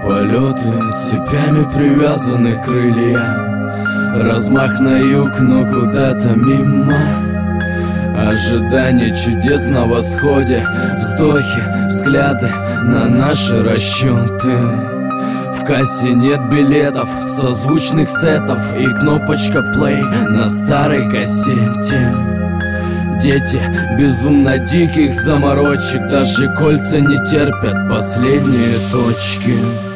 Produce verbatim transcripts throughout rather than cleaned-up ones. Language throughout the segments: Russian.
Полеты цепями привязаны крылья, размах на юг, но куда-то мимо. Ожидание чудес на восходе, вздохи, взгляды на наши расчеты. В кассе нет билетов, созвучных сетов и кнопочка плей на старой кассете. Дети безумно диких заморочек, даже кольца не терпят последние точки.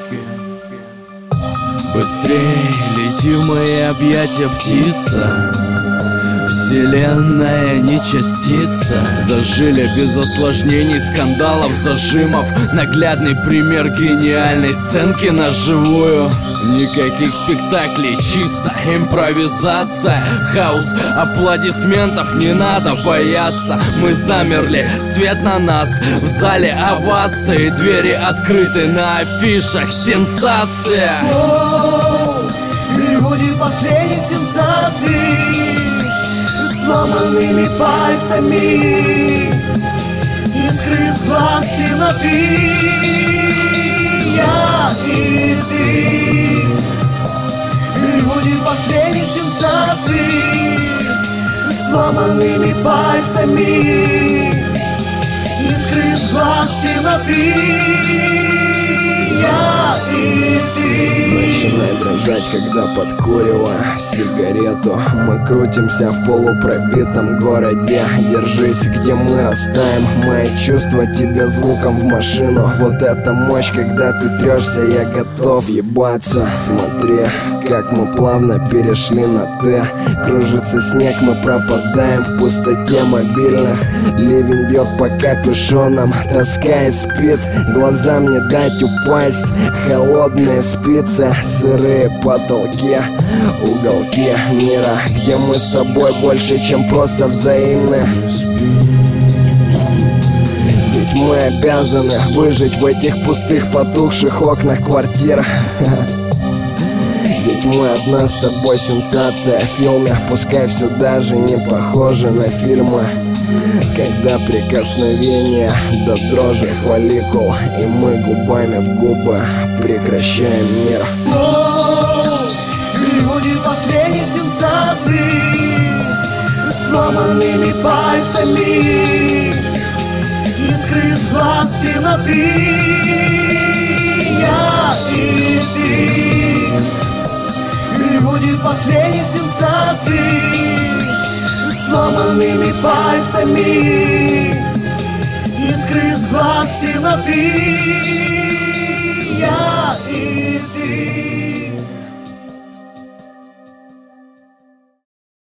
Быстрей лети в мои объятия, птица. Вселенная не частица. Зажили без осложнений, скандалов, зажимов. Наглядный пример гениальной сценки на живую. Никаких спектаклей, чисто импровизация. Хаос аплодисментов, не надо бояться. Мы замерли, свет на нас, в зале овации. Двери открыты, на афишах сенсация. Люди последних сенсаций, сломанными пальцами, искры с глаз темноты. Я и ты, люди последних сенсаций, сломанными пальцами, искры с глаз темноты. Я и ты. Начинай дрожать, когда подкуриваю сигарету. Мы крутимся в полупробитом городе. Держись, где мы растаем. Мои чувства тебе звуком в машину. Вот эта мощь, когда ты трешься, я готов ебаться. Смотри, как мы плавно перешли на «ты». Кружится снег, мы пропадаем в пустоте мобильных. Ливень бьет по капюшонам, тоска и спит. Глазам не дать упасть. Холодные спицы, сырые потолки, уголки мира, где мы с тобой больше, чем просто взаимны. Ведь мы обязаны выжить в этих пустых, потухших окнах квартир. Ведь мы одна с тобой сенсация в фильме. Пускай все даже не похоже на фильмы. Когда прикосновение до дрожи фолликул, и мы губами в губы прекращаем мир. Люди последних сенсаций, сломанными пальцами, искры с глаз темноты. Я и ты, люди последних сенсаций, сломанными пальцами,